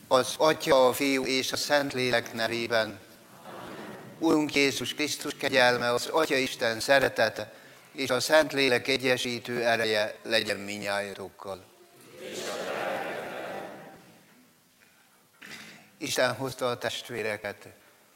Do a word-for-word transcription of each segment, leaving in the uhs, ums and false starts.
Az Atya, a Fiú és a Szentlélek nevében. Urunk Jézus Krisztus kegyelme, az Atya Isten szeretete és a Szentlélek egyesítő ereje legyen mindnyájatokkal. Isten hozta a testvéreket.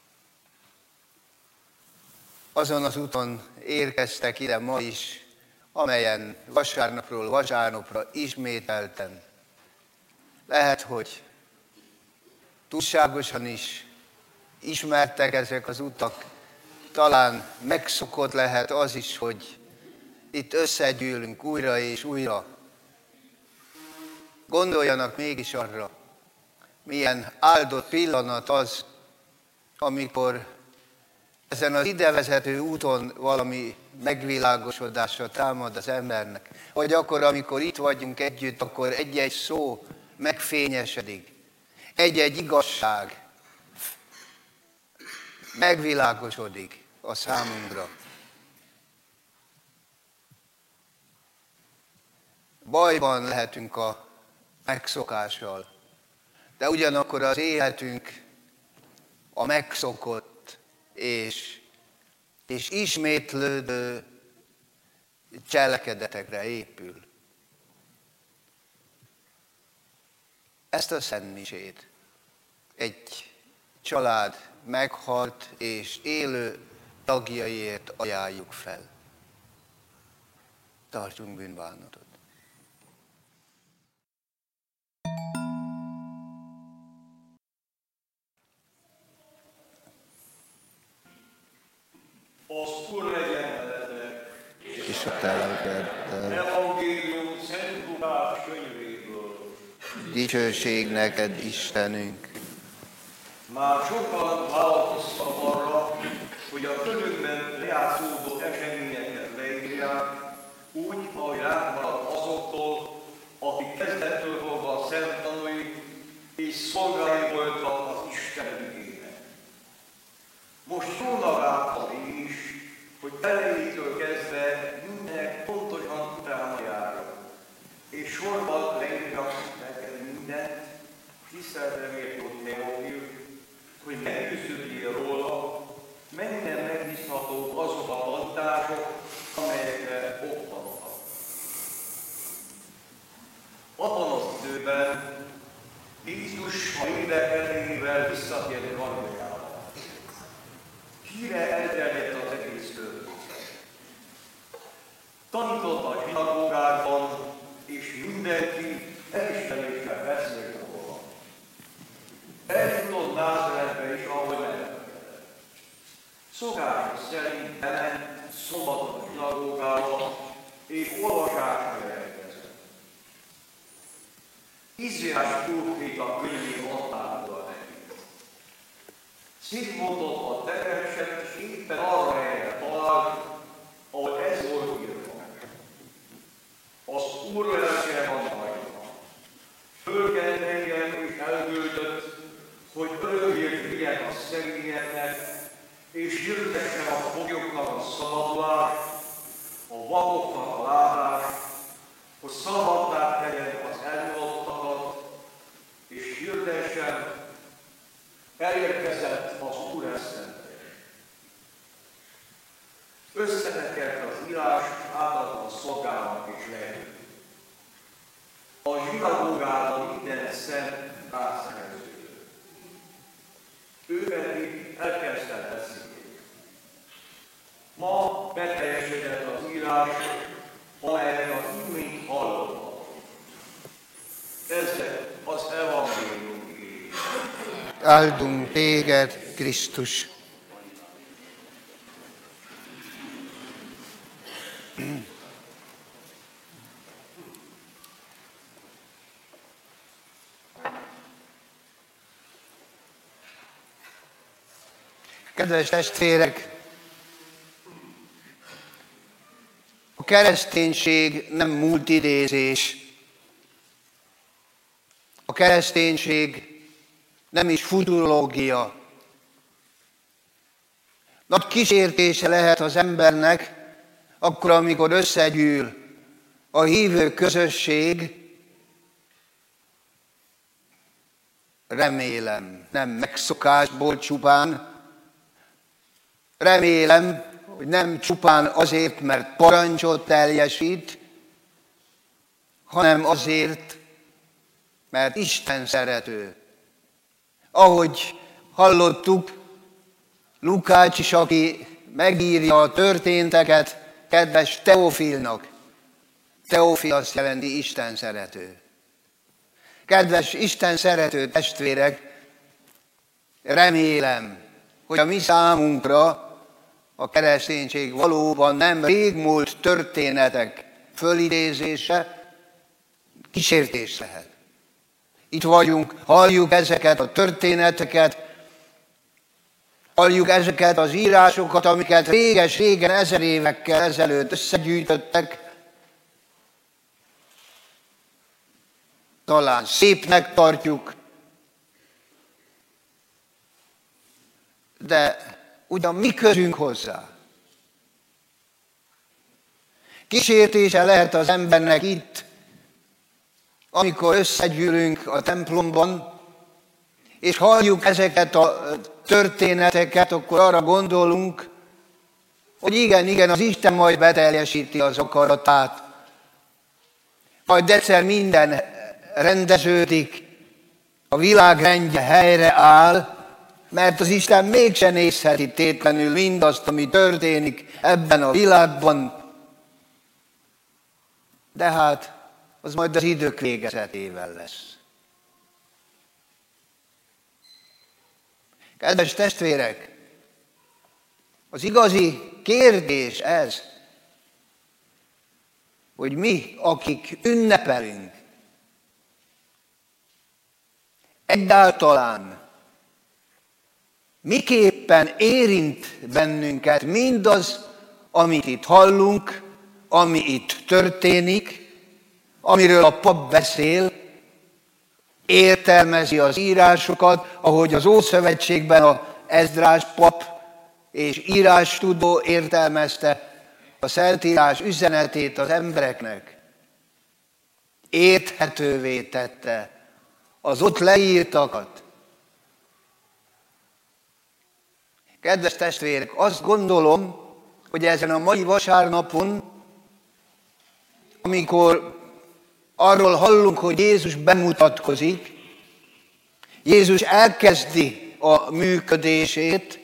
Azon az úton érkeztek ide ma is, amelyen vasárnapról vasárnapra ismételten. Lehet, hogy túlságosan is ismertek ezek az utak, talán megszokott lehet az is, hogy itt összegyűlünk újra és újra. Gondoljanak mégis arra, milyen áldott pillanat az, amikor ezen az idevezető úton valami megvilágosodásra támad az embernek. Vagy akkor, amikor itt vagyunk együtt, akkor egy-egy szó megfényesedik. Egy-egy igazság megvilágosodik a számunkra. Bajban lehetünk a megszokással, de ugyanakkor az életünk a megszokott és, és ismétlődő cselekedetekre épül. Ezt a szentmisét egy család meghalt és élő tagjaiért ajánljuk fel. Tartsunk bűnbánatot. Az Úr legyen veletek, És a te lelkeddel. Evangélium Szent Lukács könyvéből. Dicsőség neked, Istenünk! Már sokan vállalkoztak arra, hogy a könyvben lejátszódó eseményeket leírják, úgy, ahogy ránk azoktól, akik kezdettől fogva szent tanúi és szolgái voltak az Isten ügyének. Most jónak láttam én is, hogy elejétől kezdve mindenek pontosan utána járok, és sorban leírjak neked mindent, tiszteletre méltó Teófil, hogy meggyőződjél róla, mennyire megbízhatók azok a tanítások, amelyekre ott vannak. Abban az időben Jézus a lélek erejével visszatért Galileába. Híre elterjedt az egész környéken. Tanított a zsinagógákban, és mindenki elismeréssel beszélt róla. Eljutott Názáretbe is, ahogy meglepkedett. Szokása szerint bement szombaton a zsinagógába, és olvasásra jelentkezett. Izrael próféta könyvén adták neki. Szint mondott a terhesen, és éppen arra helyre talált, ahol ez volt írva. Az Úr lelke van rajta. Fölkelt engem és elküldött, hogy örökért vigyen a szegényeknek, és hirdessem a foglyoknak a szabadulást, a vakoknak a látást, hogy szabaddá tegyen az elnyomotttakat, és hirdessem, elérkezett az Úr esztendeje. Összetekert az írás, átadta a szolgának és lehetőt. A zsinagógában minden szent rászerződött. Ő pedig elkezdte beszélni. Ma beteljesedett az írás, amelyet az imént hallottak. Ezek az evangélium igéi. Áldunk téged, Krisztus! Kedves testvérek! A kereszténység nem múltidézés. A kereszténység nem is futurológia. Nagy kísértése lehet az embernek, akkor, amikor összegyűl a hívő közösség, remélem, nem megszokásból csupán, remélem, hogy nem csupán azért, mert parancsot teljesít, hanem azért, mert Isten szerető. Ahogy hallottuk, Lukács is, aki megírja a történteket, kedves Teofilnak. Teofil azt jelenti Isten szerető. Kedves Isten szerető testvérek, remélem, hogy a mi számunkra a kereszténység valóban nem régmúlt történetek fölidézése, kísértés lehet. Itt vagyunk, halljuk ezeket a történeteket, halljuk ezeket az írásokat, amiket réges-régen, ezer évekkel ezelőtt összegyűjtöttek. Talán szépnek tartjuk, de ugyan mi közünk hozzá? Kísértése lehet az embernek itt, amikor összegyűlünk a templomban, és halljuk ezeket a történeteket, akkor arra gondolunk, hogy igen, igen, az Isten majd beteljesíti az akaratát. Majd egyszer minden rendeződik, a világ rendje helyre áll, mert az Isten mégsem nézheti tétlenül mindazt, ami történik ebben a világban. De hát az majd az idők végezetével lesz. Kedves testvérek, az igazi kérdés ez, hogy mi, akik ünnepelünk, egyáltalán miképpen érint bennünket mindaz, amit itt hallunk, ami itt történik, amiről a pap beszél, értelmezi az írásokat, ahogy az Ószövetségben az Ezdrás pap és írástudó értelmezte a Szentírás üzenetét az embereknek. Érthetővé tette az ott leírtakat. Kedves testvérek, azt gondolom, hogy ezen a mai vasárnapon, amikor arról hallunk, hogy Jézus bemutatkozik, Jézus elkezdi a működését,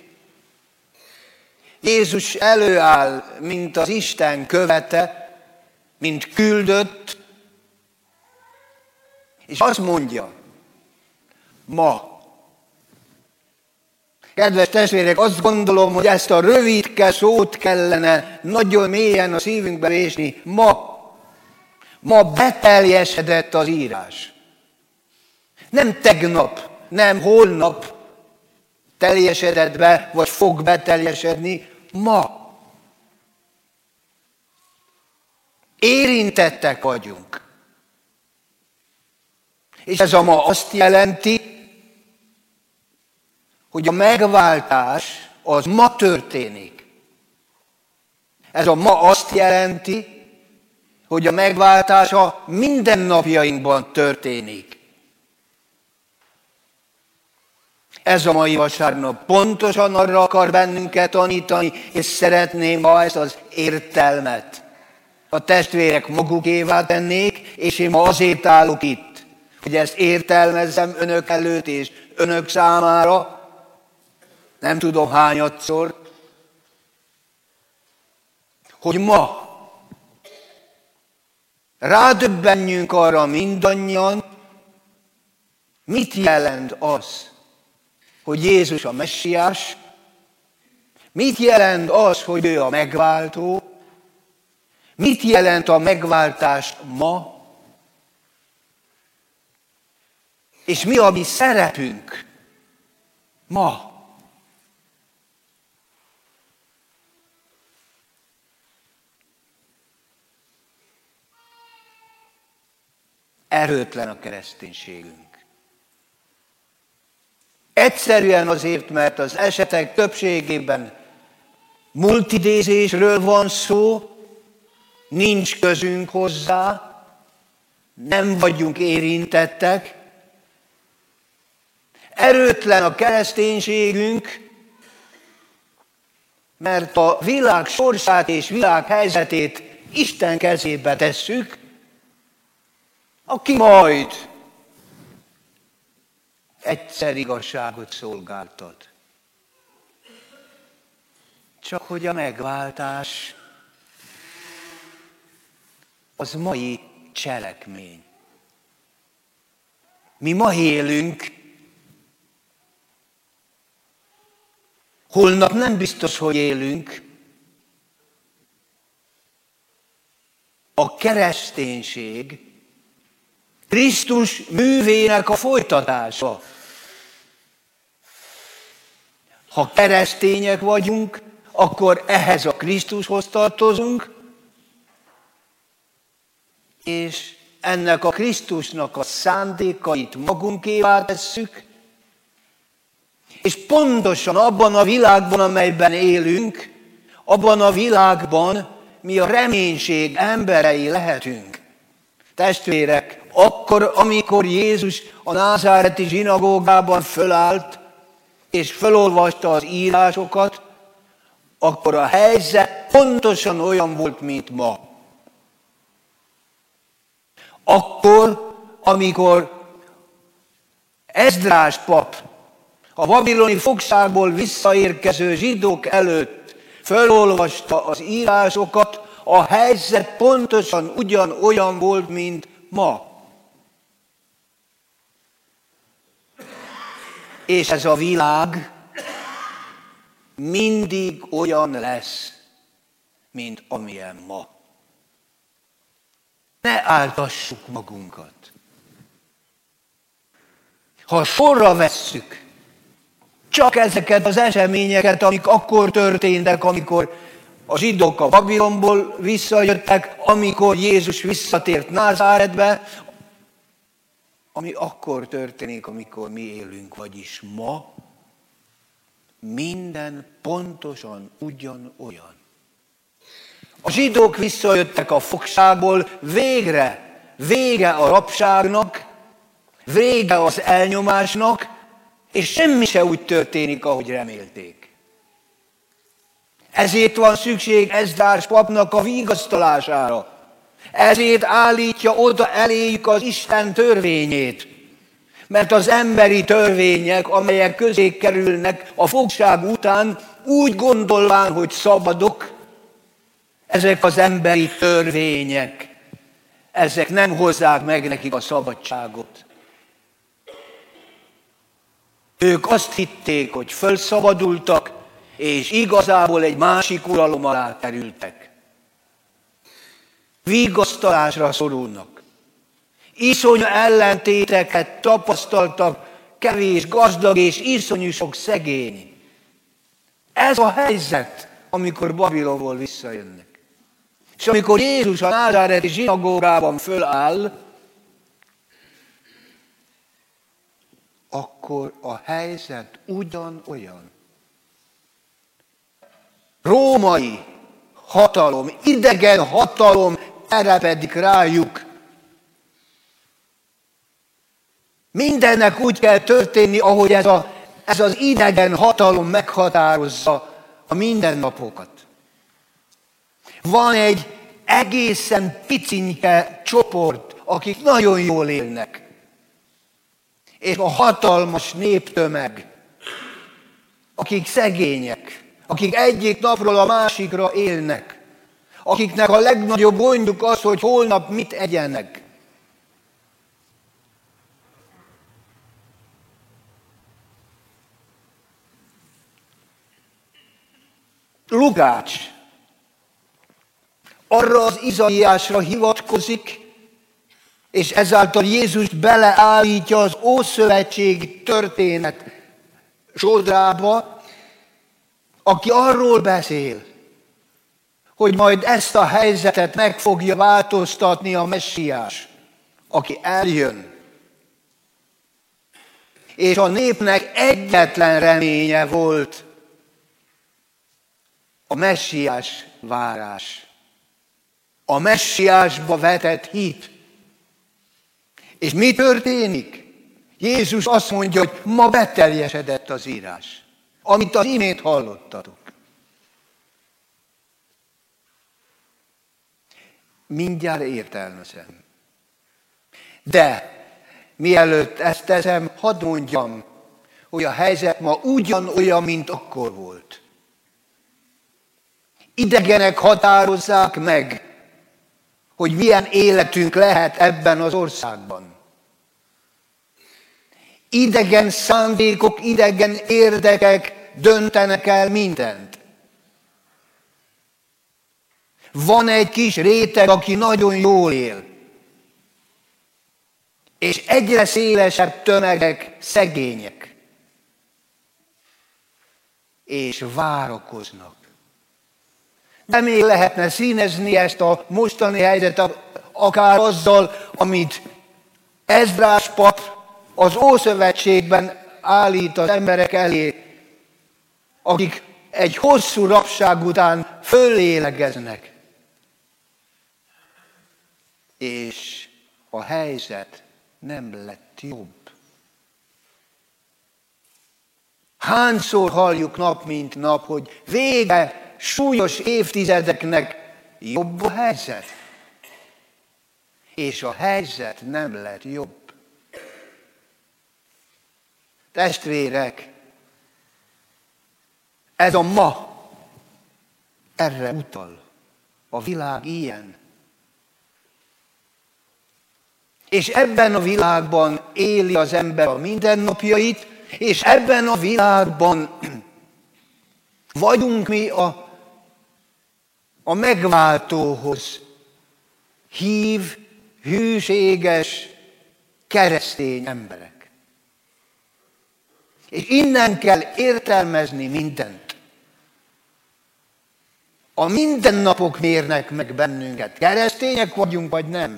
Jézus előáll, mint az Isten követe, mint küldött, és azt mondja, ma. Kedves testvérek, azt gondolom, hogy ezt a rövidke szót kellene nagyon mélyen a szívünkbe vésni. Ma. Ma beteljesedett az írás. Nem tegnap, nem holnap teljesedett be, vagy fog beteljesedni. Ma. Érintettek vagyunk. És ez a ma azt jelenti, hogy a megváltás az ma történik. Ez a ma azt jelenti, hogy a megváltás a mindennapjainkban történik. Ez a mai vasárnap pontosan arra akar bennünket tanítani, és szeretném, ha ezt az értelmet a testvérek magukévá tennék, és én ma azért állok itt, hogy ezt értelmezzem önök előtt és önök számára, nem tudom hányadszor, hogy ma rádöbbenjünk arra mindannyian, mit jelent az, hogy Jézus a Messiás, mit jelent az, hogy ő a megváltó, mit jelent a megváltás ma, és mi a mi szerepünk ma. Erőtlen a kereszténységünk. Egyszerűen azért, mert az esetek többségében multidézésről van szó, nincs közünk hozzá, nem vagyunk érintettek, Erőtlen a kereszténységünk, mert a világ sorsát és világ helyzetét Isten kezébe tesszük, aki majd egyszer igazságot szolgáltat. Csak hogy a megváltás az mai cselekmény. Mi ma élünk, holnap nem biztos, hogy élünk. A kereszténység Krisztus művének a folytatása. Ha keresztények vagyunk, akkor ehhez a Krisztushoz tartozunk, és ennek a Krisztusnak a szándékait magunkévá tesszük, és pontosan abban a világban, amelyben élünk, abban a világban mi a reménység emberei lehetünk. Testvérek, akkor, amikor Jézus a názáreti zsinagógában fölállt, és fölolvasta az írásokat, akkor a helyzet pontosan olyan volt, mint ma. Akkor, amikor Ezdrás pap a babiloni fogságból visszaérkező zsidók előtt fölolvasta az írásokat, a helyzet pontosan ugyanolyan volt, mint ma. És ez a világ mindig olyan lesz, mint amilyen ma. Ne áltassuk magunkat. Ha sorra vesszük csak ezeket az eseményeket, amik akkor történtek, amikor a zsidók a Babilonból visszajöttek, amikor Jézus visszatért Názáretbe, ami akkor történik, amikor mi élünk, vagyis ma, minden pontosan ugyanolyan. A zsidók visszajöttek a fogságból, végre, vége a rabságnak, vége az elnyomásnak, és semmi se úgy történik, ahogy remélték. Ezért van szükség Ezdrás papnak a vigasztalására. Ezért állítja oda eléjük az Isten törvényét. Mert az emberi törvények, amelyek közé kerülnek a fogság után, úgy gondolván, hogy szabadok, ezek az emberi törvények, ezek nem hozzák meg nekik a szabadságot. Ők azt hitték, hogy fölszabadultak, és igazából egy másik uralom alá kerültek. Vigasztalásra szorulnak. Iszonyú ellentéteket tapasztaltak, kevés gazdag és iszonyú sok szegény. Ez a helyzet, amikor Babilonból visszajönnek. És amikor Jézus a názáreti zsinagógában föláll, akkor a helyzet ugyanolyan. Római hatalom, idegen hatalom terepedik rájuk. Mindennek úgy kell történni, ahogy ez, a, ez az idegen hatalom meghatározza a mindennapokat. Van egy egészen picinke csoport, akik nagyon jól élnek. És a hatalmas néptömeg, akik szegények, akik egyik napról a másikra élnek, akiknek a legnagyobb gondjuk az, hogy holnap mit egyenek. Lukács arra az Izaiásra hivatkozik, és ezáltal Jézus beleállítja az ószövetségi történet sodrába, aki arról beszél, hogy majd ezt a helyzetet meg fogja változtatni a Messiás, aki eljön. És a népnek egyetlen reménye volt a Messiás várás, a Messiásba vetett hit. És mi történik? Jézus azt mondja, hogy ma beteljesedett az írás, amit az imént hallottatok. Mindjárt értelmezem. De mielőtt ezt teszem, hadd mondjam, hogy a helyzet ma ugyanolyan, mint akkor volt. Idegenek határozzák meg, hogy milyen életünk lehet ebben az országban. Idegen szándékok, idegen érdekek döntenek el mindent. Van egy kis réteg, aki nagyon jól él, és egyre szélesebb tömegek szegények, és várakoznak. De még lehetne színezni ezt a mostani helyzetet akár azzal, amit Ezdrás pap az Ószövetségben állít az emberek elé, akik egy hosszú rabság után föllélegeznek. És a helyzet nem lett jobb. Hányszor halljuk nap mint nap, hogy vége súlyos évtizedeknek jobb a helyzet. És a helyzet nem lett jobb. Testvérek, ez a ma erre utal. A világ ilyen. És ebben a világban éli az ember a mindennapjait, és ebben a világban vagyunk mi a, a megváltóhoz hív, hűséges, keresztény emberek. És innen kell értelmezni mindent. A mindennapok mérnek meg bennünket. Keresztények vagyunk, vagy nem?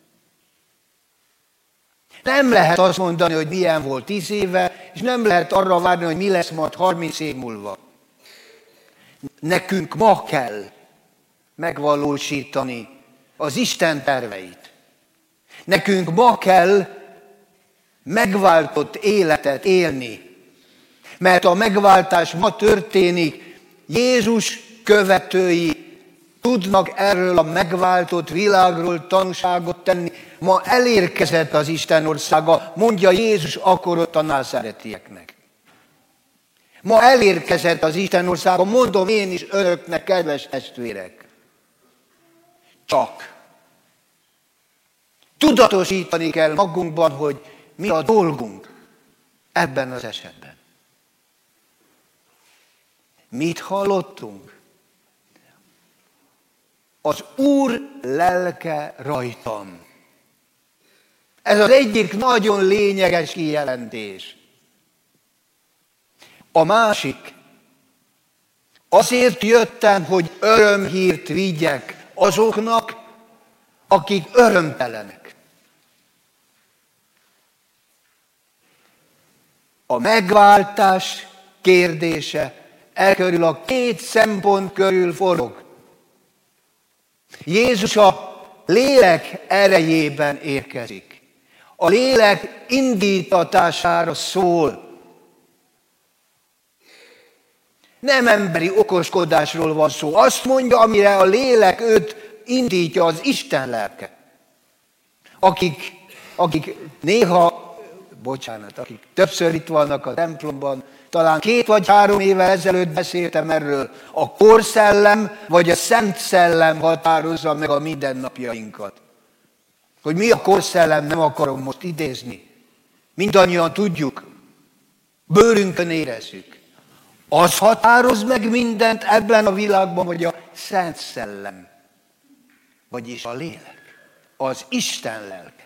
Nem lehet azt mondani, hogy milyen volt tíz éve, és nem lehet arra várni, hogy mi lesz majd harminc év múlva. Nekünk ma kell megvalósítani az Isten terveit. Nekünk ma kell megváltott életet élni. Mert a megváltás ma történik, Jézus követői tudnak erről a megváltott világról tanúságot tenni. Ma elérkezett az Isten országa, mondja Jézus akkor ott a názáretieknek. Ma elérkezett az Isten országa, mondom én is önöknek, kedves testvérek. Csak tudatosítani kell magunkban, hogy mi a dolgunk ebben az esetben. Mit hallottunk? Az Úr lelke rajtam. Ez az egyik nagyon lényeges kijelentés. A másik, azért jöttem, hogy örömhírt vigyek azoknak, akik örömtelenek. A megváltás kérdése e körül a két szempont körül forog. Jézus a lélek erejében érkezik. A lélek indítatására szól. Nem emberi okoskodásról van szó. Azt mondja, amire a lélek őt indítja, az Isten lelke. Akik, akik néha, bocsánat, akik többször itt vannak a templomban, talán két vagy három évvel ezelőtt beszéltem erről. A korszellem vagy a szent szellem határozza meg a mindennapjainkat. Hogy mi a korszellem, nem akarom most idézni. Mindannyian tudjuk, bőrünkön érezzük. Az határoz meg mindent ebben a világban, vagy a szent szellem, vagyis a lélek, az Isten lelke.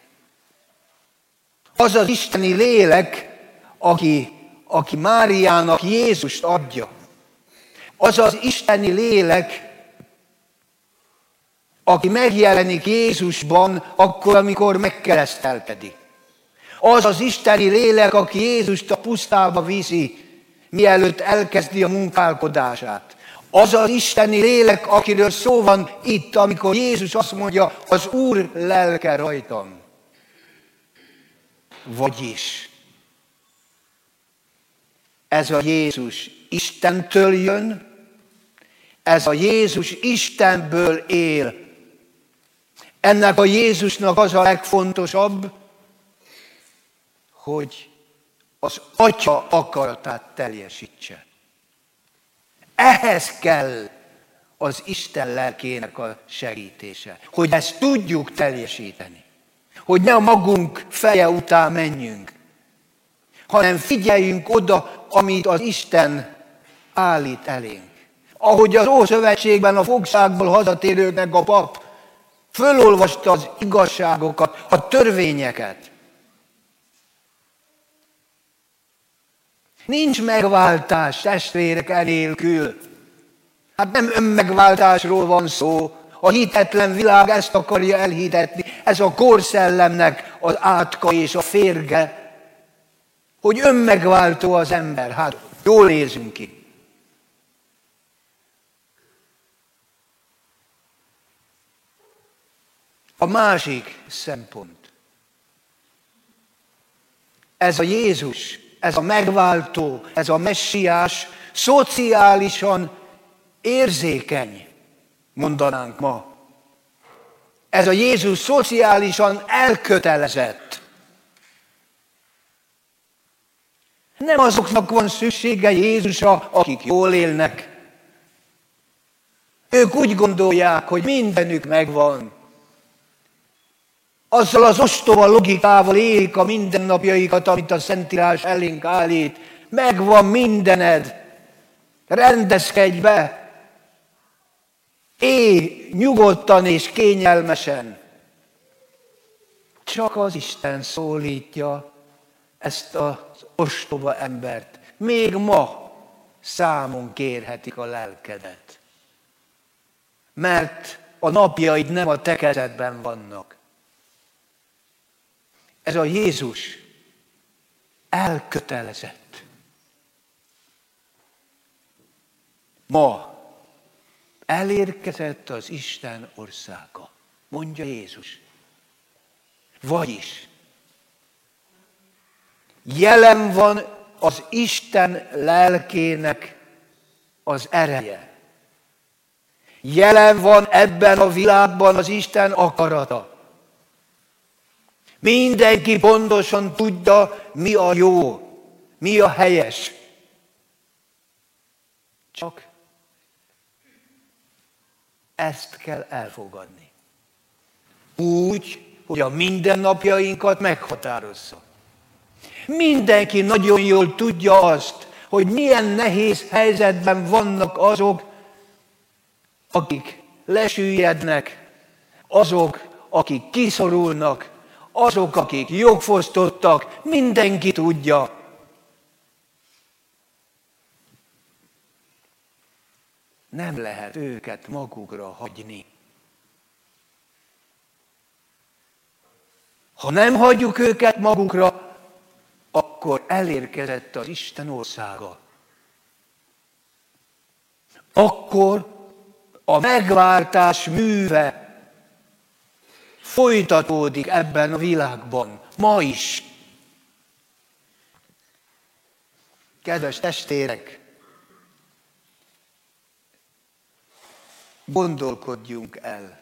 Az az isteni lélek, aki aki Máriának Jézust adja. Az az isteni lélek, aki megjelenik Jézusban akkor, amikor megkeresztelkedik. Az az isteni lélek, aki Jézust a pusztába viszi, mielőtt elkezdi a munkálkodását. Az az isteni lélek, akiről szó van itt, amikor Jézus azt mondja, az Úr lelke rajtam. Vagyis ez a Jézus Istentől jön, ez a Jézus Istenből él. Ennek a Jézusnak az a legfontosabb, hogy az Atya akaratát teljesítse. Ehhez kell az Isten lelkének a segítése, hogy ezt tudjuk teljesíteni. Hogy ne a magunk feje után menjünk, hanem figyeljünk oda, amit az Isten állít elénk. Ahogy az Ószövetségben a fogságból hazatérőknek a pap fölolvasta az igazságokat, a törvényeket. Nincs megváltás, testvérek, enélkül. Hát nem önmegváltásról van szó. A hitetlen világ ezt akarja elhitetni. Ez a korszellemnek az átka és a férge, hogy önmegváltó az ember. Hát jól nézünk ki. A másik szempont. Ez a Jézus, ez a megváltó, ez a messiás szociálisan érzékeny, mondanánk ma. Ez a Jézus szociálisan elkötelezett. Nem azoknak van szüksége Jézusra, akik jól élnek. Ők úgy gondolják, hogy mindenük megvan. Azzal az ostoba logikával élik a mindennapjaikat, amit a Szentírás elénk állít. Megvan mindened. Rendezkedj be. Élj nyugodtan és kényelmesen. Csak az Isten szólítja ezt az ostoba embert. Még ma számon kérhetik a lelkedet. Mert a napjaid nem a te kezedben vannak. Ez a Jézus elkötelezett. Ma elérkezett az Isten országa, mondja Jézus. Vagyis jelen van az Isten lelkének az ereje. Jelen van ebben a világban az Isten akarata. Mindenki pontosan tudja, mi a jó, mi a helyes. Csak ezt kell elfogadni. Úgy, hogy a mindennapjainkat meghatározza. Mindenki nagyon jól tudja azt, hogy milyen nehéz helyzetben vannak azok, akik lesüllyednek, azok, akik kiszorulnak, azok, akik jogfosztottak, mindenki tudja. Nem lehet őket magukra hagyni. Ha nem hagyjuk őket magukra, akkor elérkezett az Isten országa. Akkor a megváltás műve folytatódik ebben a világban, ma is. Kedves testvérek, gondolkodjunk el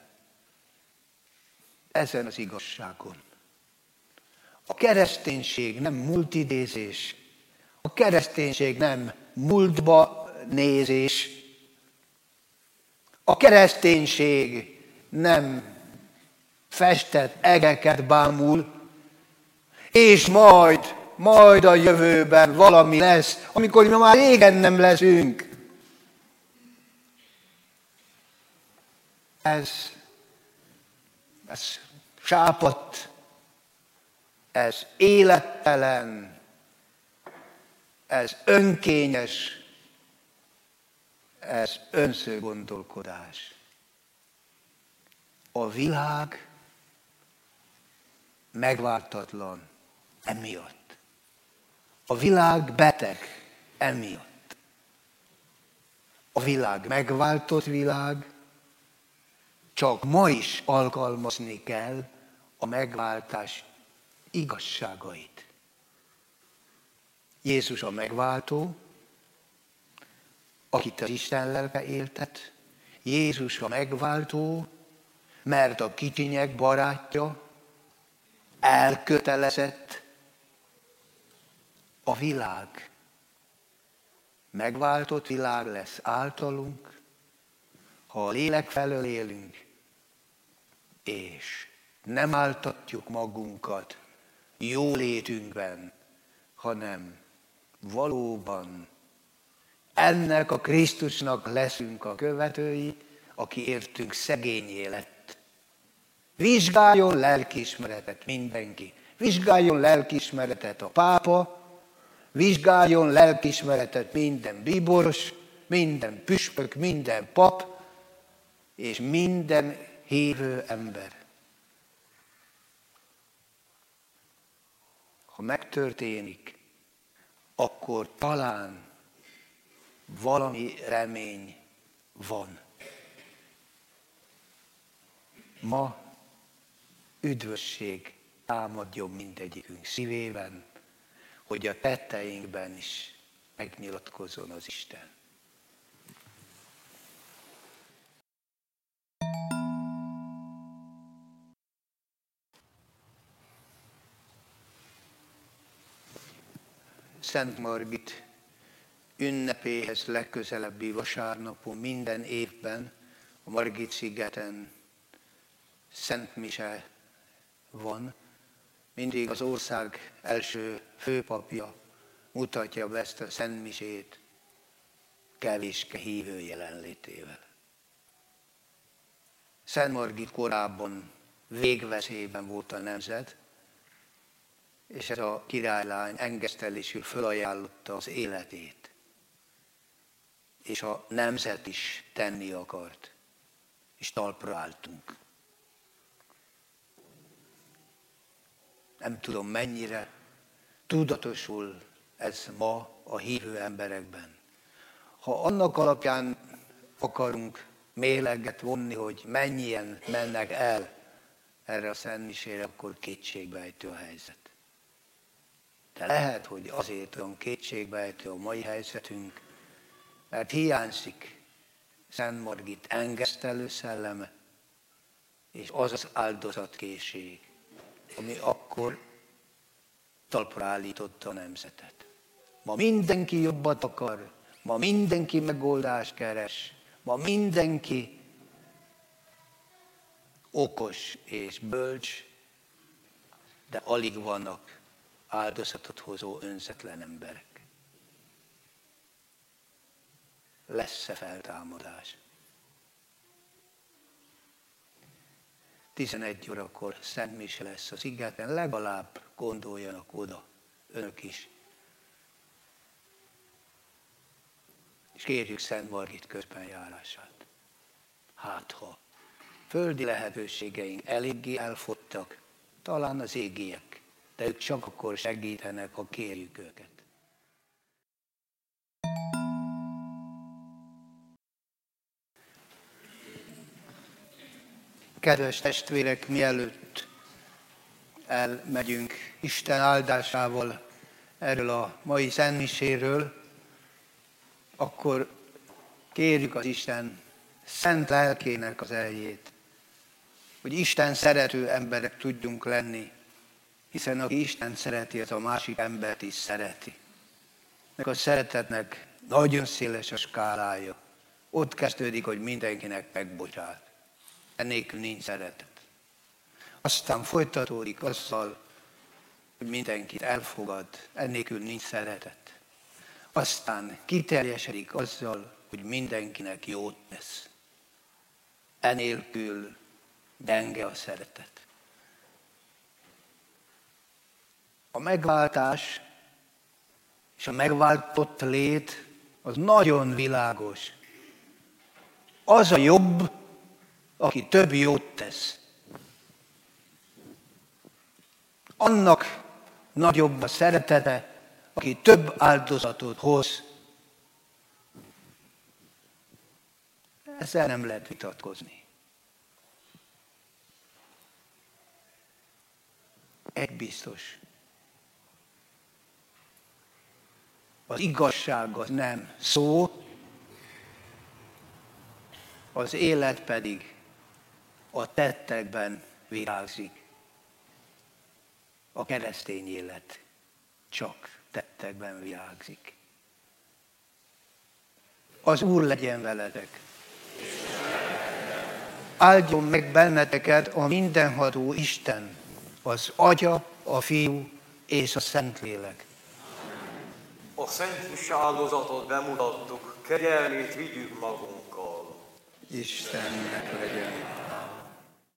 ezen az igazságon. A kereszténység nem múltidézés, a kereszténység nem múltba nézés, a kereszténység nem festett egeket bámul, és majd, majd a jövőben valami lesz, amikor mi már régen nem leszünk. Ez, ez sápadt, ez élettelen, ez önkényes, ez önző gondolkodás. A világ megváltatlan emiatt. A világ beteg emiatt. A világ megváltott világ, csak ma is alkalmazni kell a megváltás igazságait. Jézus a megváltó, akit az Isten lelke éltet, Jézus a megváltó, mert a kicsinyek barátja, elkötelezett a világ. Megváltott világ lesz általunk, ha a lélek felől élünk, és nem áltatjuk magunkat jólétünkben, hanem valóban ennek a Krisztusnak leszünk a követői, aki értünk szegényé lett. Vizsgáljon lelkiismeretet mindenki. Vizsgáljon lelkiismeretet a pápa, vizsgáljon lelkiismeretet minden bíboros, minden püspök, minden pap, és minden hívő ember. Ha megtörténik, akkor talán valami remény van. Ma üdvösség támadjon mindegyikünk szívében, hogy a tetteinkben is megnyilatkozzon az Isten. Szent Margit ünnepéhez legközelebbi vasárnapon minden évben a Margit-szigeten Szent Mise van. Mindig az ország első főpapja mutatja be ezt a Szent Misét kevéske hívő jelenlétével. Szent Margit korábban végveszélyben volt a nemzet, és ez a királylány engesztelésül felajánlotta az életét. És a nemzet is tenni akart, és talpra álltunk. Nem tudom, mennyire tudatosul ez ma a hívő emberekben. Ha annak alapján akarunk mérleget vonni, hogy mennyien mennek el erre a Szent Misére, akkor kétségbejtő a helyzet. De lehet, hogy azért olyan kétségbejtő a mai helyzetünk, mert hiányzik Szent Margit engesztelő szelleme, és az az áldozatkészség, ami akkor talpra állította a nemzetet. Ma mindenki jobbat akar, ma mindenki megoldást keres, ma mindenki okos és bölcs, de alig vannak áldozatot hozó önzetlen emberek. Lesz-e feltámadás? tizenegy órakor Szent Mise lesz a szigeten, legalább gondoljanak oda, önök is. És kérjük Szent Margit közbenjárását. Hát ha földi lehetőségeink eléggé elfogytak, talán az égiek, de ők csak akkor segítenek, ha kérjük őket. Kedves testvérek, mielőtt elmegyünk Isten áldásával erről a mai Szent Miséről, akkor kérjük az Isten szent lelkének az eljét, hogy Isten szerető emberek tudjunk lenni, hiszen aki Isten szereti, az a másik embert is szereti. Meg a szeretetnek nagyon széles a skálája. Ott kezdődik, hogy mindenkinek megbocsát. Ennélkül nincs szeretet. Aztán folytatódik azzal, hogy mindenkit elfogad, ennélkül nincs szeretet. Aztán kiteljesedik azzal, hogy mindenkinek jót tesz. Ennélkül gyenge a szeretet. A megváltás és a megváltott lét az nagyon világos. Az a jobb, aki több jót tesz. Annak nagyobb a szeretete, aki több áldozatot hoz. Ezzel nem lehet vitatkozni. Egy biztos. Az igazság az nem szó, az élet pedig a tettekben virágzik. A keresztény élet csak tettekben virágzik. Az Úr legyen veletek! Áldjon meg benneteket a mindenható Isten, az Atya, a Fiú és a Szentlélek. A szent mise áldozatot bemutattuk, kegyelmét vigyük magunkkal. Istennek legyen.